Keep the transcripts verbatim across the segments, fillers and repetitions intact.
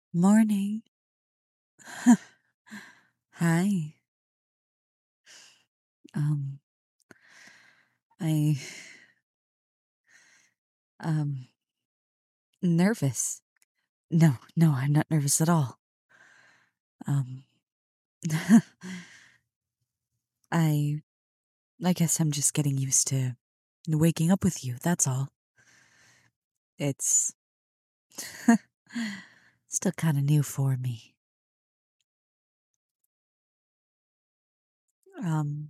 Morning. Hi. Um, I, um, nervous. No, no, I'm not nervous at all. Um, I, I guess I'm just getting used to waking up with you, that's all. It's still kind of new for me. Um,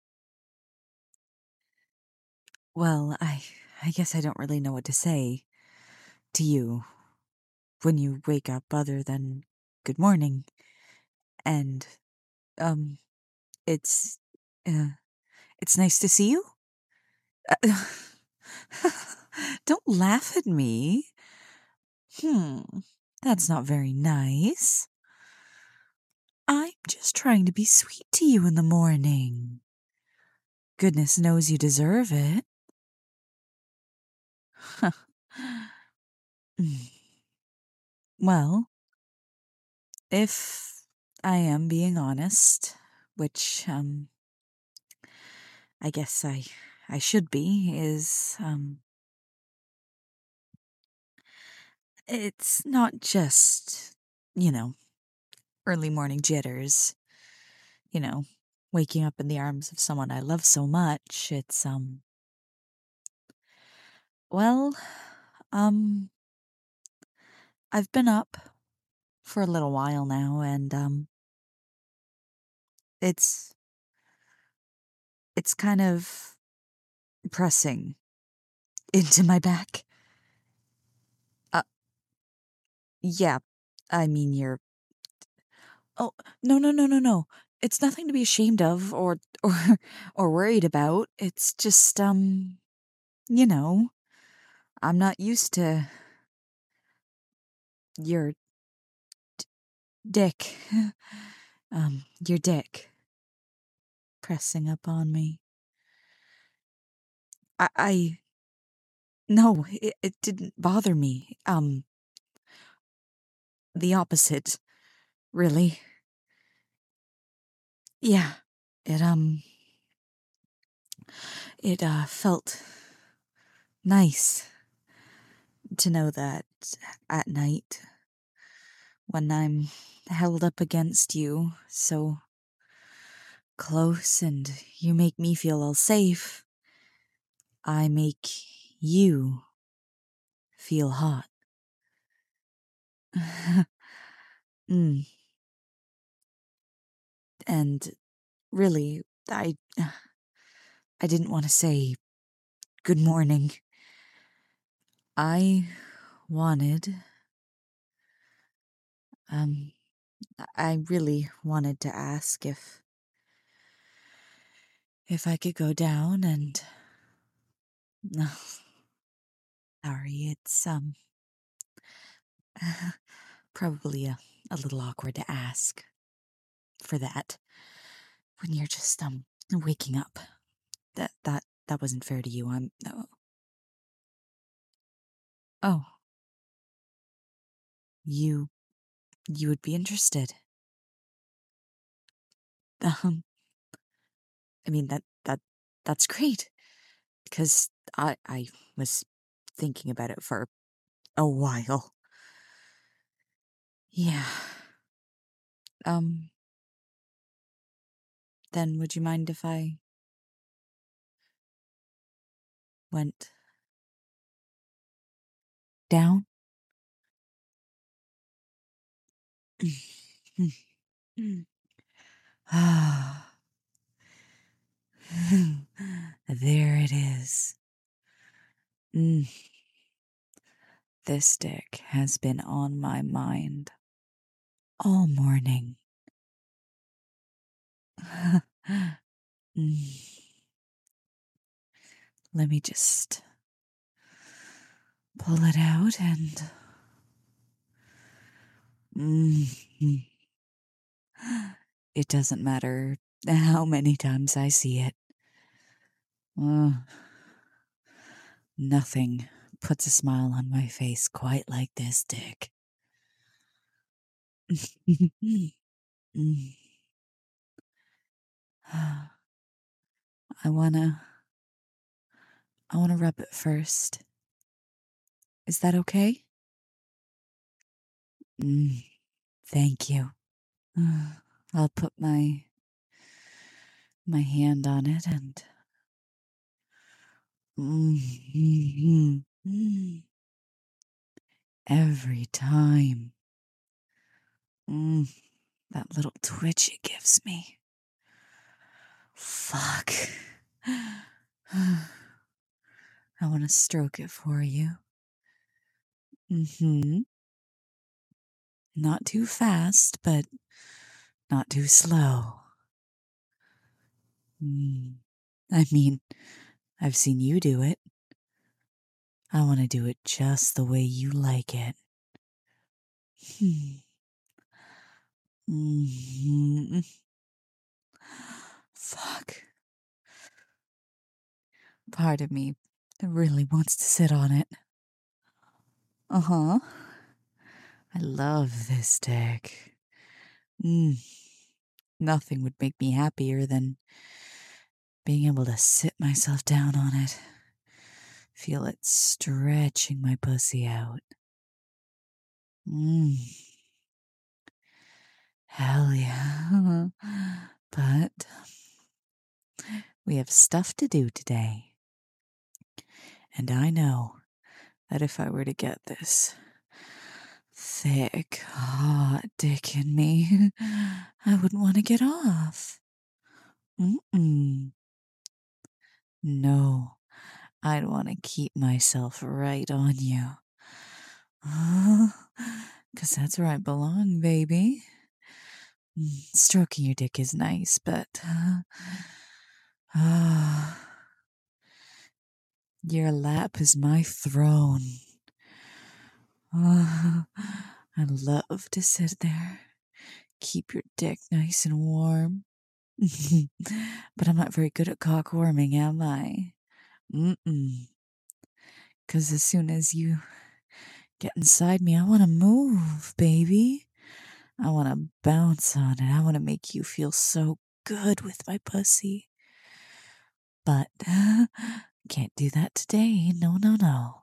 well, I, I guess I don't really know what to say to you when you wake up other than good morning. And, um, it's, uh, it's nice to see you. Uh, Don't laugh at me. Hmm, that's not very nice. I'm just trying to be sweet to you in the morning. Goodness knows you deserve it. Mm. Well, if I am being honest, which um I guess I I should be, is um it's not just, you know, early morning jitters, you know, waking up in the arms of someone I love so much. It's um well, um I've been up for a little while now, and um it's it's kind of pressing into my back. Uh yeah. I mean, you're Oh, no, no, no, no, no. It's nothing to be ashamed of or or or worried about. It's just um, you know, I'm not used to your dick. um, your dick pressing up on me. I I no, it, it didn't bother me. Um, the opposite, really. Yeah. It um it uh felt nice to know that at night when I'm held up against you so close and you make me feel all safe, I make you feel hot. mm. And really, I I didn't want to say good morning. I wanted um I really wanted to ask if if I could go down and no, sorry, it's um probably a, a little awkward to ask for that when you're just um waking up. That that that wasn't fair to you. I'm oh, oh you you would be interested. Um, I mean that that that's great because I I was thinking about it for a while. Yeah. Um. Then would you mind if I went down? Ah. There it is. Mm, this dick has been on my mind all morning. Mm, let me just pull it out and. Mm, it doesn't matter how many times I see it. Uh, nothing puts a smile on my face quite like this dick. Mm. I wanna, I wanna rub it first. Is that okay? Mm, thank you. I'll put my my hand on it and mm, mm, every time mm, that little twitch it gives me. Fuck. I want to stroke it for you. Mm-hmm. Not too fast, but not too slow. Mm. I mean, I've seen you do it. I want to do it just the way you like it. Hmm. Mm-hmm. Fuck. Part of me really wants to sit on it. Uh huh. I love this dick. Mm. Nothing would make me happier than being able to sit myself down on it. Feel it stretching my pussy out. Mm. Hell yeah. But we have stuff to do today. And I know that if I were to get this thick, hot dick in me, I wouldn't want to get off. Mm-mm. No, I'd want to keep myself right on you. Because that's where I belong, baby. Stroking your dick is nice, but uh, uh, your lap is my throne. Uh, I love to sit there, keep your dick nice and warm. But I'm not very good at cock warming, am I? Mm-mm. Because as soon as you get inside me, I want to move, baby. I want to bounce on it. I want to make you feel so good with my pussy. But uh, can't do that today. No, no, no.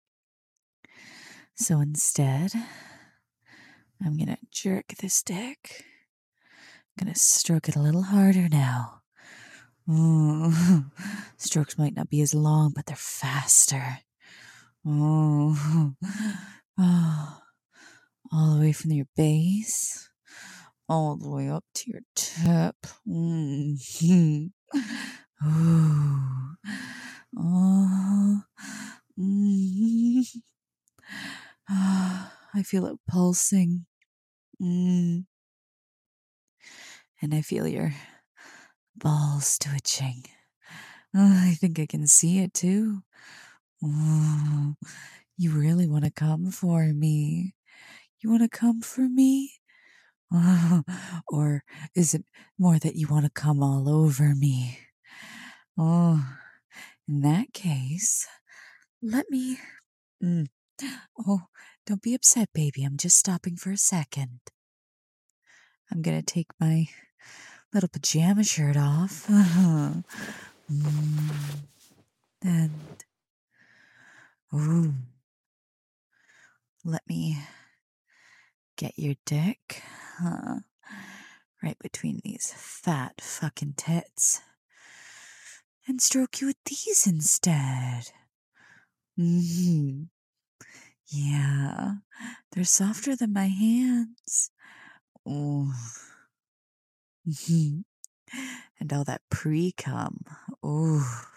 So instead, I'm going to jerk this dick. I'm going to stroke it a little harder now. Ooh. Strokes might not be as long, but they're faster. Oh. Oh. All the way from your base, all the way up to your tip. Mm-hmm. Ooh. Oh. Mm-hmm. Ah, I feel it pulsing. Mm. And I feel your balls twitching. Oh, I think I can see it too. Oh, you really want to come for me? You want to come for me? Oh, or is it more that you want to come all over me? Oh, in that case, let me. Mm. Oh, don't be upset, baby. I'm just stopping for a second. I'm gonna take my little pajama shirt off. mm. And. Ooh. Let me get your dick. Huh? Right between these fat fucking tits. And stroke you with these instead. Mm-hmm. Yeah, they're softer than my hands. Oh. Mm-hmm. And all that pre-cum. Oh.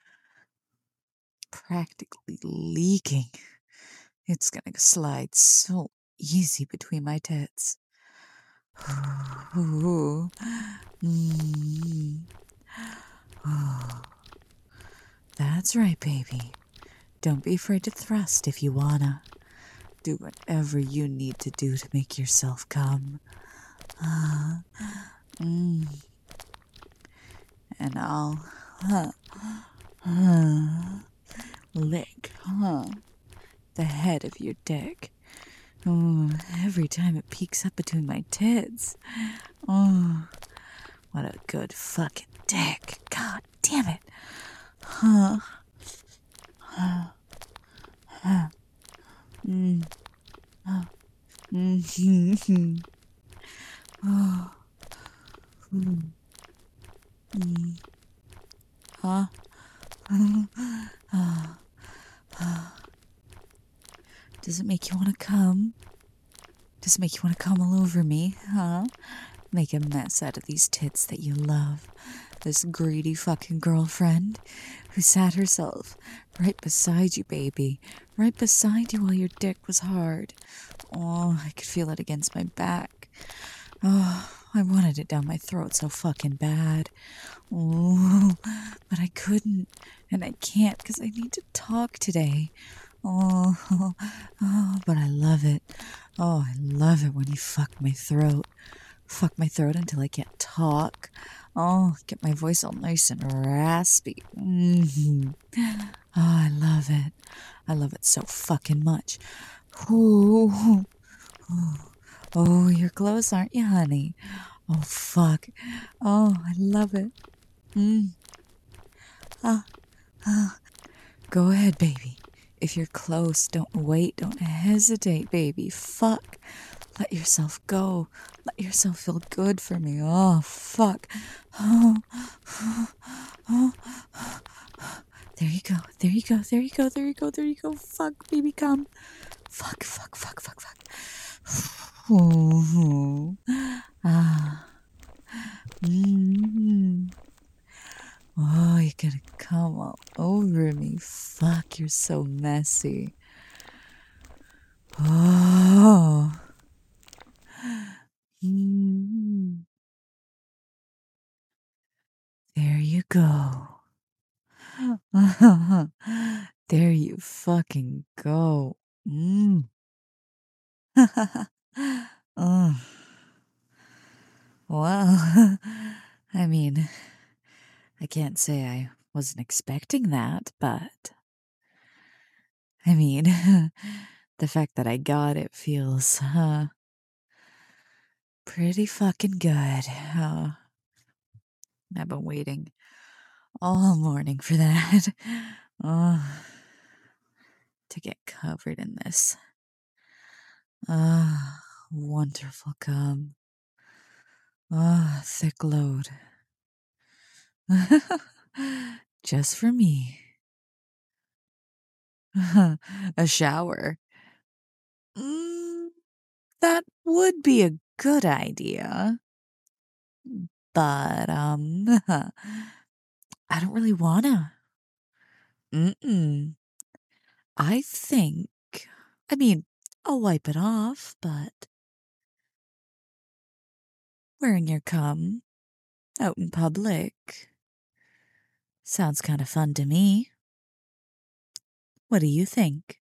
Practically leaking. It's gonna slide so easy between my tits. Ooh. Mm. Oh. That's right, baby. Don't be afraid to thrust if you wanna. Do whatever you need to do to make yourself come. Uh, mm. And I'll huh, huh, lick huh, the head of your dick Oh, every time it peeks up between my tits. Oh, what a good fucking dick. God damn it. Huh. Huh. Huh. Mm. Oh. Mm-hmm. Oh. Mm. Mm. Huh? Does it make you want to come? Does it make you want to come all over me, huh? Make a mess out of these tits that you love. This greedy fucking girlfriend who sat herself right beside you, baby. Right beside you while your dick was hard. Oh, I could feel it against my back. Oh, I wanted it down my throat so fucking bad. Oh, but I couldn't. And I can't because I need to talk today. Oh, oh, but I love it. Oh, I love it when you fuck my throat. Fuck my throat until I can't talk. Oh, get my voice all nice and raspy. Mm-hmm. Oh, I love it. I love it so fucking much. Oh, oh, oh, you're close, aren't you, honey? Oh, fuck. Oh, I love it. Mm. Ah, ah. Go ahead, baby. If you're close, don't wait, don't hesitate, baby. Fuck. Let yourself go. Let yourself feel good for me. Oh, fuck. Oh, oh, oh. There you go. There you go. There you go. There you go. There you go. Fuck, baby, come. Fuck, fuck, fuck, fuck, fuck. Oh, ah. Mm. Oh, you're gonna come all over me. Fuck, you're so messy. Oh. Mm. There you go. There you fucking go. Mm. Oh. Well, I mean, I can't say I wasn't expecting that, but I mean, the fact that I got it feels uh, pretty fucking good. Uh, I've been waiting all morning for that. Oh, to get covered in this. Ah, wonderful cum. Ah, thick load. Just for me. A shower. Mm, that would be a good idea. But, um, I don't really wanna. Mm-mm. I think, I mean, I'll wipe it off, but wearing your cum out in public sounds kind of fun to me. What do you think?